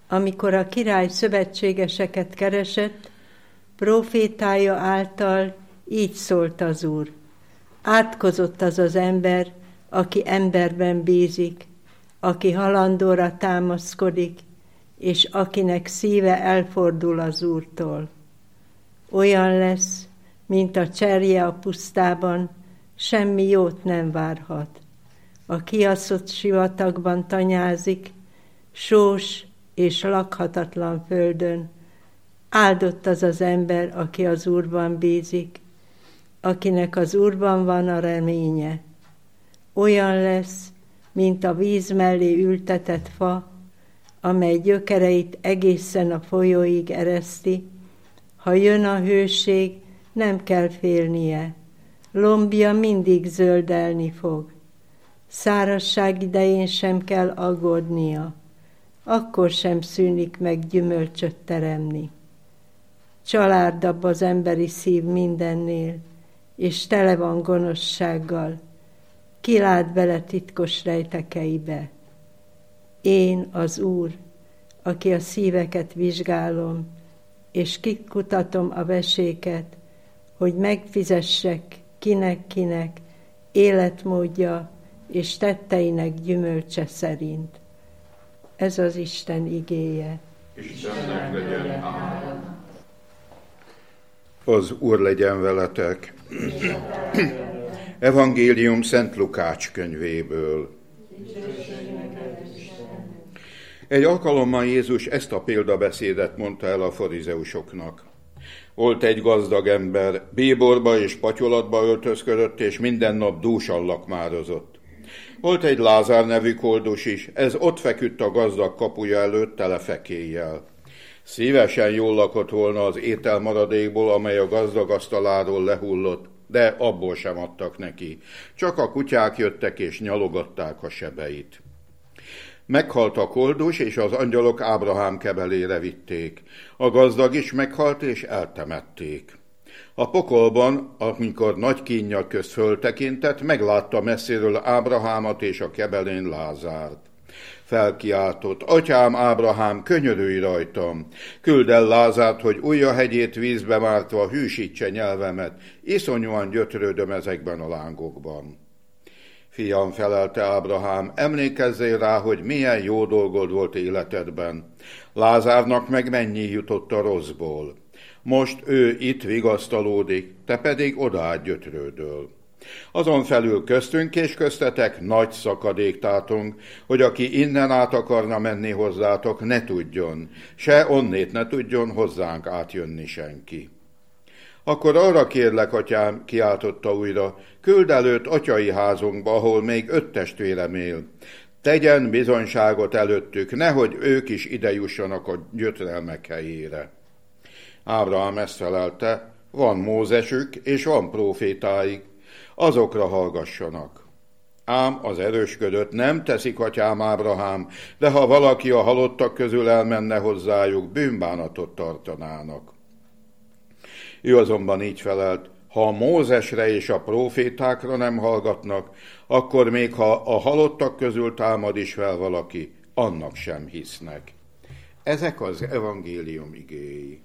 amikor a király szövetségeseket keresett, prófétája által így szólt az Úr: átkozott az az ember, aki emberben bízik, aki halandóra támaszkodik, és akinek szíve elfordul az Úrtól. Olyan lesz, mint a cserje a pusztában, semmi jót nem várhat. A kiaszott sivatagban tanyázik, sós és lakhatatlan földön. Áldott az az ember, aki az Úrban bízik, akinek az Úrban van a reménye. Olyan lesz, mint a víz mellé ültetett fa, amely gyökereit egészen a folyóig ereszti. Ha jön a hőség, nem kell félnie, lombja mindig zöldelni fog. Szárazság idején sem kell aggódnia, akkor sem szűnik meg gyümölcsöt teremni. Csalárdabb az emberi szív mindennél, és tele van gonoszsággal. Ki lát bele titkos rejtekeibe? Én az Úr, aki a szíveket vizsgálom, és kikutatom a veséket, hogy megfizessek kinek-kinek életmódja és tetteinek gyümölcse szerint. Ez az Isten igéje. Istennek legyen áldás. Az Úr legyen veletek. Evangélium Szent Lukács könyvéből. Egy alkalommal Jézus ezt a példabeszédet mondta el a farizeusoknak. Volt egy gazdag ember, bíborba és patyolatba öltözködött, és minden nap dúsan lakmározott. Volt egy Lázár nevű koldus is, ez ott feküdt a gazdag kapuja előtt tele fekélyjel. Szívesen jól lakott volna az ételmaradékból, amely a gazdag asztaláról lehullott, de abból sem adtak neki. Csak a kutyák jöttek és nyalogatták a sebeit. Meghalt a koldus, és az angyalok Ábrahám kebelére vitték. A gazdag is meghalt, és eltemették. A pokolban, amikor nagy kínjak közt föltekintett, meglátta messziről Ábrahámat és a kebelén Lázárt. Felkiáltott: Atyám Ábrahám, könyörülj rajtam! Küld el Lázárt, hogy ujjahegyét vízbe mártva hűsítse nyelvemet, iszonyúan gyötrődöm ezekben a lángokban. Fiam, felelte Ábrahám, emlékezzél rá, hogy milyen jó dolgod volt életedben. Lázárnak meg mennyi jutott a rosszból. Most ő itt vigasztalódik, te pedig odaát gyötrődöl. Azon felül köztünk és köztetek nagy szakadék tátong, hogy aki innen át akarna menni hozzátok, ne tudjon, se onnét ne tudjon hozzánk átjönni senki. Akkor arra kérlek, atyám, kiáltotta újra, küld előtt atyai házunkba, ahol még 5 testvérem él. Tegyen bizonyságot előttük, nehogy ők is ide jussanak a gyötrelmek helyére. Ábrahám ezt felelte, van Mózesük és van prófétáik, azokra hallgassanak. Ám az erősködött, nem teszik, atyám Ábrahám, de ha valaki a halottak közül elmenne hozzájuk, bűnbánatot tartanának. Ő azonban így felelt, ha a Mózesre és a prófétákra nem hallgatnak, akkor még ha a halottak közül támad is fel valaki, annak sem hisznek. Ezek az evangélium igéi.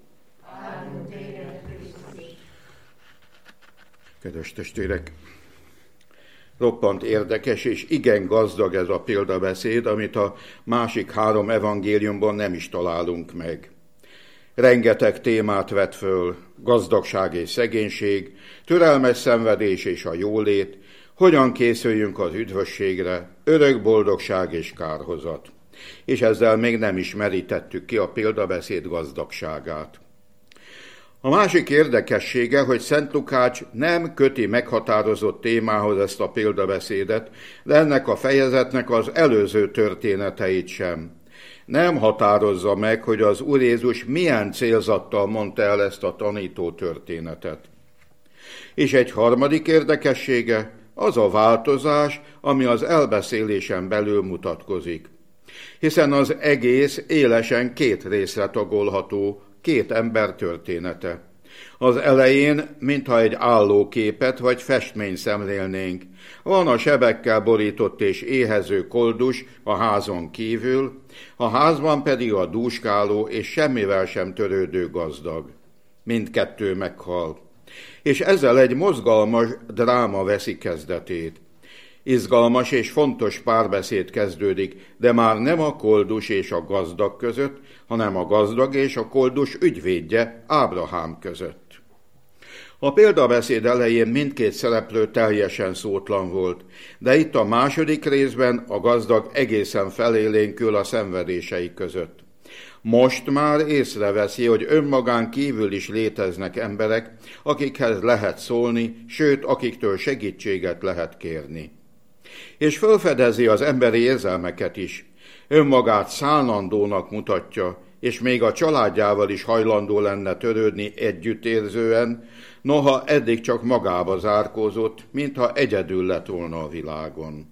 Kedves testvérek, roppant érdekes és igen gazdag ez a példabeszéd, amit a másik 3 evangéliumban nem is találunk meg. Rengeteg témát vet föl, gazdagság és szegénység, türelmes szenvedés és a jólét, hogyan készüljünk az üdvösségre, örök boldogság és kárhozat. És ezzel még nem is merítettük ki a példabeszéd gazdagságát. A másik érdekessége, hogy Szent Lukács nem köti meghatározott témához ezt a példabeszédet, de ennek a fejezetnek az előző történeteit sem. Nem határozza meg, hogy az Úr Jézus milyen célzattal mondta el ezt a tanító történetet. És egy harmadik érdekessége az a változás, ami az elbeszélésen belül mutatkozik. Hiszen az egész élesen 2 részre tagolható, 2 ember története. Az elején, mintha egy állóképet vagy festményt szemlélnénk. Van a sebekkel borított és éhező koldus a házon kívül, a házban pedig a dúskáló és semmivel sem törődő gazdag. Mindkettő meghal. És ezzel egy mozgalmas dráma veszi kezdetét. Izgalmas és fontos párbeszéd kezdődik, de már nem a koldus és a gazdag között, hanem a gazdag és a koldus ügyvédje Ábrahám között. A példabeszéd elején mindkét szereplő teljesen szótlan volt, de itt a második részben a gazdag egészen felélénkül a szenvedései között. Most már észreveszi, hogy önmagán kívül is léteznek emberek, akikhez lehet szólni, sőt, akiktől segítséget lehet kérni. És felfedezi az emberi érzelmeket is. Önmagát szánandónak mutatja, és még a családjával is hajlandó lenne törődni együttérzően, noha eddig csak magába zárkózott, mintha egyedül lett volna a világon.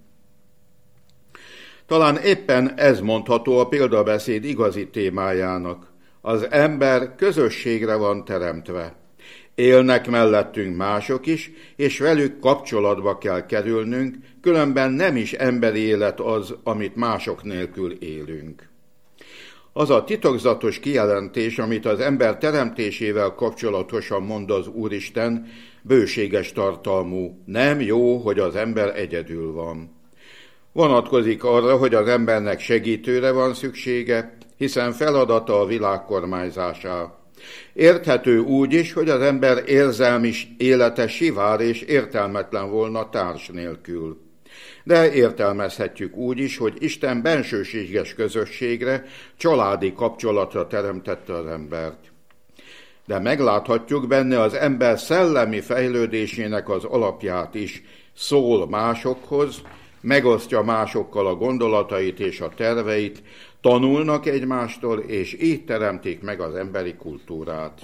Talán éppen ez mondható a példabeszéd igazi témájának. Az ember közösségre van teremtve. Élnek mellettünk mások is, és velük kapcsolatba kell kerülnünk, különben nem is emberi élet az, amit mások nélkül élünk. Az a titokzatos kijelentés, amit az ember teremtésével kapcsolatosan mond az Úristen, bőséges tartalmú. Nem jó, hogy az ember egyedül van. Vonatkozik arra, hogy az embernek segítőre van szüksége, hiszen feladata a világ kormányzása. Érthető úgy is, hogy az ember érzelmi élete sivár és értelmetlen volna társ nélkül. De értelmezhetjük úgy is, hogy Isten bensőséges közösségre, családi kapcsolatra teremtette az embert. De megláthatjuk benne az ember szellemi fejlődésének az alapját is. Szól másokhoz, megosztja másokkal a gondolatait és a terveit, tanulnak egymástól, és így teremtik meg az emberi kultúrát.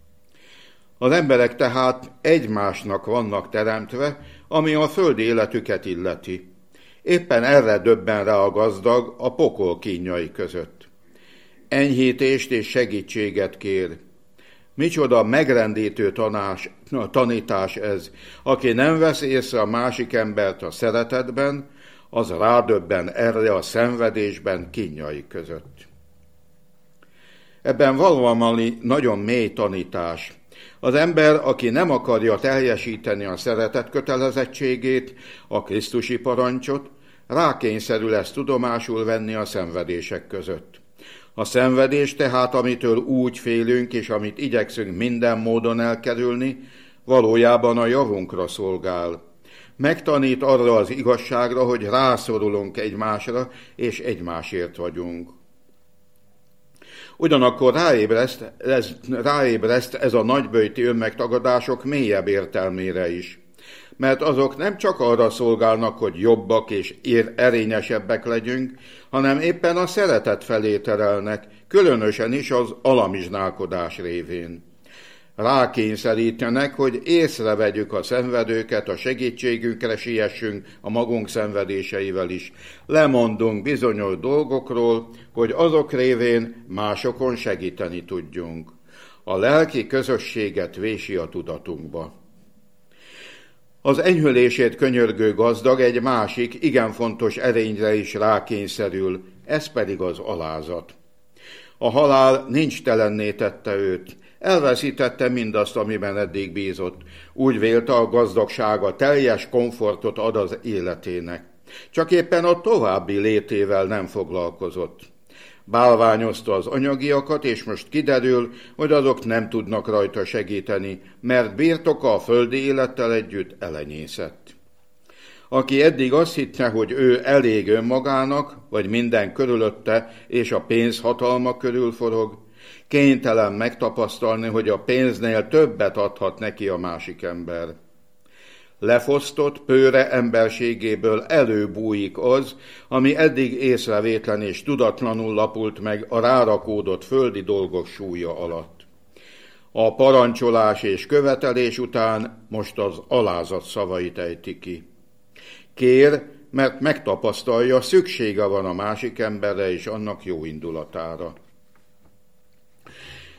Az emberek tehát egymásnak vannak teremtve, ami a földi életüket illeti. Éppen erre döbben rá a gazdag a pokol kínjai között. Enyhítést és segítséget kér. Micsoda megrendítő tanítás ez, aki nem vesz észre a másik embert a szeretetben, az rádöbben erre a szenvedésben kínjai között. Ebben valami nagyon mély tanítás. Az ember, aki nem akarja teljesíteni a szeretet kötelezettségét, a krisztusi parancsot, rákényszerül ezt tudomásul venni a szenvedések között. A szenvedés tehát, amitől úgy félünk, és amit igyekszünk minden módon elkerülni, valójában a javunkra szolgál. Megtanít arra az igazságra, hogy rászorulunk egymásra, és egymásért vagyunk. Ugyanakkor ráébreszt ez a nagyböjti önmegtagadások mélyebb értelmére is. Mert azok nem csak arra szolgálnak, hogy jobbak és erényesebbek legyünk, hanem éppen a szeretet felé terelnek, különösen is az alamizsnálkodás révén. Rákényszerítenek, hogy észrevegyük a szenvedőket, a segítségünkre siessünk a magunk szenvedéseivel is. Lemondunk bizonyos dolgokról, hogy azok révén másokon segíteni tudjunk. A lelki közösséget vési a tudatunkba. Az enyhülését könyörgő gazdag egy másik, igen fontos erényre is rákényszerül, ez pedig az alázat. A halál nincs telenné tette őt, elveszítette mindazt, amiben eddig bízott. Úgy vélte, a gazdagsága teljes komfortot ad az életének. Csak éppen a további létével nem foglalkozott. Bálványozta az anyagiakat, és most kiderül, hogy azok nem tudnak rajta segíteni, mert birtoka a földi élettel együtt elenyészett. Aki eddig azt hitte, hogy ő elég önmagának, vagy minden körülötte, és a pénz hatalma körül forog, kénytelen megtapasztalni, hogy a pénznél többet adhat neki a másik ember. Lefosztott, pőre emberségéből előbújik az, ami eddig észrevétlen és tudatlanul lapult meg a rárakódott földi dolgok súlya alatt. A parancsolás és követelés után most az alázat szavait ejti ki. Kér, mert megtapasztalja, szüksége van a másik emberre és annak jó indulatára.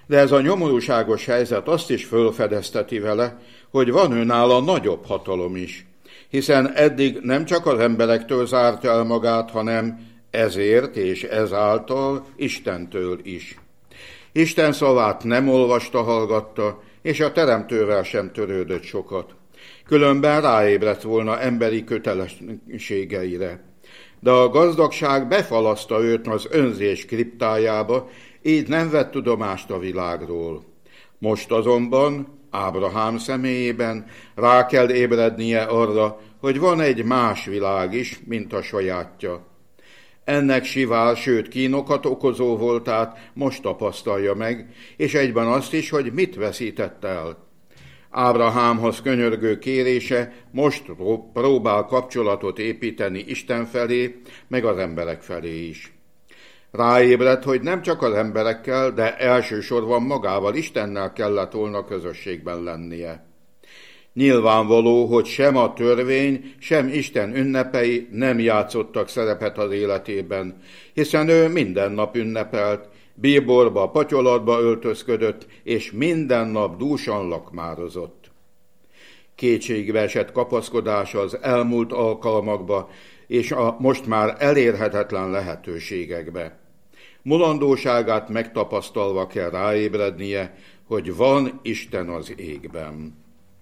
De ez a nyomorúságos helyzet azt is fölfedezteti vele, hogy van őnála nagyobb hatalom is, hiszen eddig nem csak az emberektől zárta el magát, hanem ezért és ezáltal Istentől is. Isten szavát nem olvasta, hallgatta, és a Teremtővel sem törődött sokat. Különben ráébredt volna emberi kötelességeire. De a gazdagság befalaszta őt az önzés kriptájába, így nem vett tudomást a világról. Most azonban Ábrahám személyében rá kell ébrednie arra, hogy van egy más világ is, mint a sajátja. Ennek sivál, sőt kínokat okozó voltát most tapasztalja meg, és egyben azt is, hogy mit veszített el. Ábrahámhoz könyörgő kérése most próbál kapcsolatot építeni Isten felé, meg az emberek felé is. Ráébredt, hogy nem csak az emberekkel, de elsősorban magával, Istennel kellett volna közösségben lennie. Nyilvánvaló, hogy sem a törvény, sem Isten ünnepei nem játszottak szerepet az életében, hiszen ő minden nap ünnepelt, bíborba, patyolatba öltözködött, és minden nap dúsan lakmározott. Kétségbe esett kapaszkodása az elmúlt alkalmakba, és a most már elérhetetlen lehetőségekbe. Mulandóságát megtapasztalva kell ráébrednie, hogy van Isten az égben.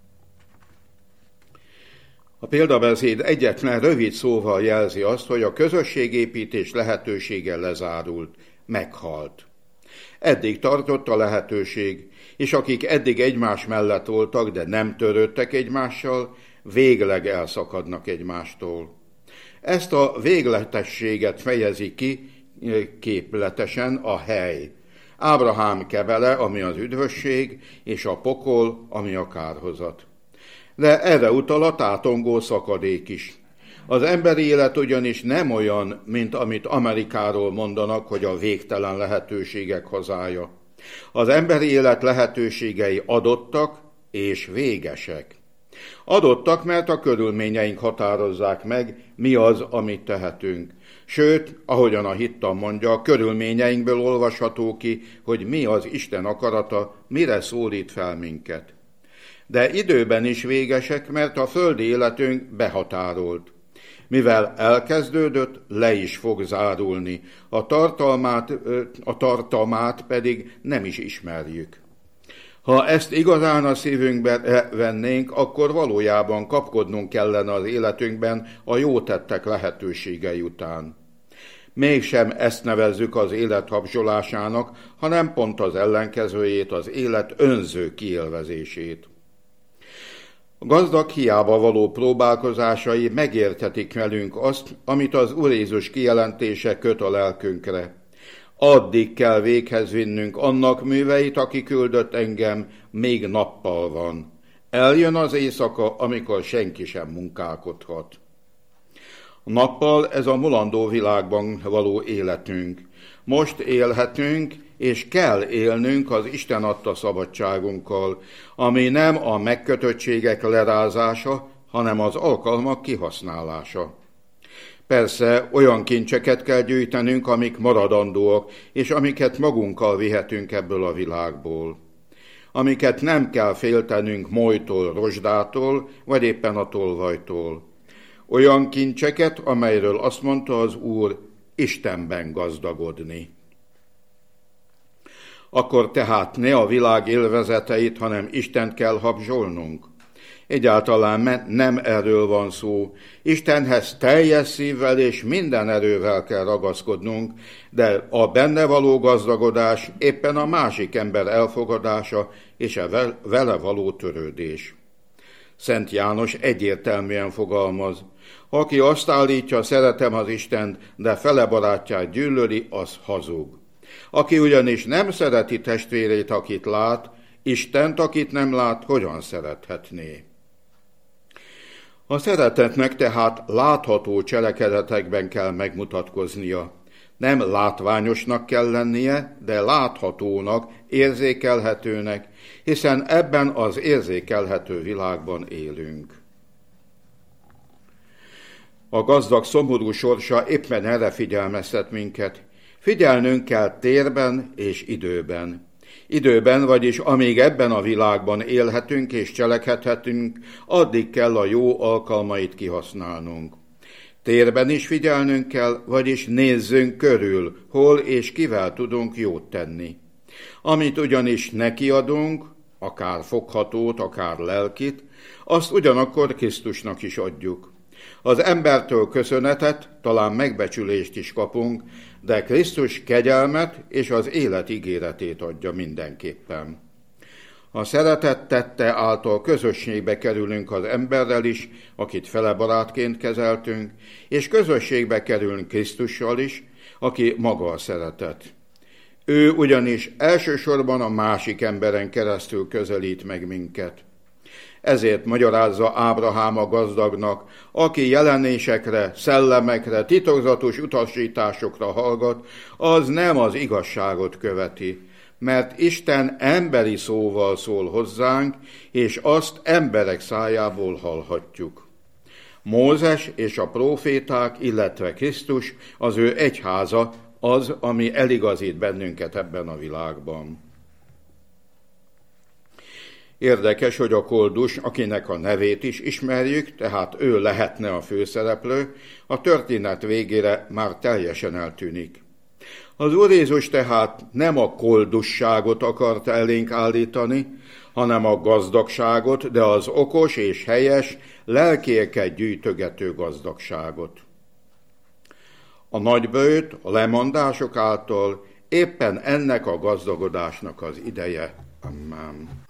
A példabeszéd egyetlen rövid szóval jelzi azt, hogy a közösségépítés lehetősége lezárult, meghalt. Eddig tartott a lehetőség, és akik eddig egymás mellett voltak, de nem törődtek egymással, végleg elszakadnak egymástól. Ezt a végletességet fejezi ki képletesen a hely. Ábrahám kevele, ami az üdvösség, és a pokol, ami a kárhozat. De erre utal a tátongó szakadék is. Az emberi élet ugyanis nem olyan, mint amit Amerikáról mondanak, hogy a végtelen lehetőségek hazája. Az emberi élet lehetőségei adottak és végesek. Adottak, mert a körülményeink határozzák meg, mi az, amit tehetünk. Sőt, ahogyan a hittan mondja, a körülményeinkből olvasható ki, hogy mi az Isten akarata, mire szólít fel minket. De időben is végesek, mert a földi életünk behatárolt. Mivel elkezdődött, le is fog zárulni, a tartalmát pedig nem is ismerjük. Ha ezt igazán a szívünkbe vennénk, akkor valójában kapkodnunk kellene az életünkben a jó tettek lehetőségei után. Mégsem ezt nevezzük az élet habzsolásának, hanem pont az ellenkezőjét, az élet önző kiélvezését. A gazdag hiába való próbálkozásai megértetik velünk azt, amit az Úr Jézus kijelentése köt a lelkünkre. Addig kell véghez vinnünk annak műveit, aki küldött engem, még nappal van. Eljön az éjszaka, amikor senki sem munkálkodhat. A nappal ez a mulandó világban való életünk. Most élhetünk, és kell élnünk az Isten adta szabadságunkkal, ami nem a megkötöttségek lerázása, hanem az alkalmak kihasználása. Persze olyan kincseket kell gyűjtenünk, amik maradandóak, és amiket magunkkal vihetünk ebből a világból. Amiket nem kell féltenünk molytól, rozsdától, vagy éppen a tolvajtól. Olyan kincseket, amelyről azt mondta az Úr, Istenben gazdagodni. Akkor tehát ne a világ élvezeteit, hanem Istent kell habzsolnunk. Egyáltalán nem erről van szó. Istenhez teljes szívvel és minden erővel kell ragaszkodnunk, de a benne való gazdagodás éppen a másik ember elfogadása és a vele való törődés. Szent János egyértelműen fogalmaz: aki azt állítja, szeretem az Istent, de fele barátját gyűlöli, az hazug. Aki ugyanis nem szereti testvérét, akit lát, Istent, akit nem lát, hogyan szerethetné? A szeretetnek tehát látható cselekedetekben kell megmutatkoznia. Nem látványosnak kell lennie, de láthatónak, érzékelhetőnek, hiszen ebben az érzékelhető világban élünk. A gazdag szomorú sorsa éppen erre figyelmeztet minket. Figyelnünk kell térben és időben. Időben, vagyis amíg ebben a világban élhetünk és cselekedhetünk, addig kell a jó alkalmait kihasználnunk. Térben is figyelnünk kell, vagyis nézzünk körül, hol és kivel tudunk jót tenni. Amit ugyanis nekiadunk, akár foghatót, akár lelkit, azt ugyanakkor Krisztusnak is adjuk. Az embertől köszönetet, talán megbecsülést is kapunk, de Krisztus kegyelmet és az élet ígéretét adja mindenképpen. A szeretet tette által közösségbe kerülünk az emberrel is, akit felebarátként kezeltünk, és közösségbe kerülünk Krisztussal is, aki maga a szeretet. Ő ugyanis elsősorban a másik emberen keresztül közelít meg minket. Ezért magyarázza Ábrahám a gazdagnak, aki jelenésekre, szellemekre, titokzatos utasításokra hallgat, az nem az igazságot követi, mert Isten emberi szóval szól hozzánk, és azt emberek szájából hallhatjuk. Mózes és a próféták, illetve Krisztus, az ő egyháza, az, ami eligazít bennünket ebben a világban. Érdekes, hogy a koldus, akinek a nevét is ismerjük, tehát ő lehetne a főszereplő, a történet végére már teljesen eltűnik. Az Úr Jézus tehát nem a koldusságot akarta elénk állítani, hanem a gazdagságot, de az okos és helyes, lelkieket gyűjtögető gazdagságot. A nagybőjt, a lemondások által éppen ennek a gazdagodásnak az ideje. Amen.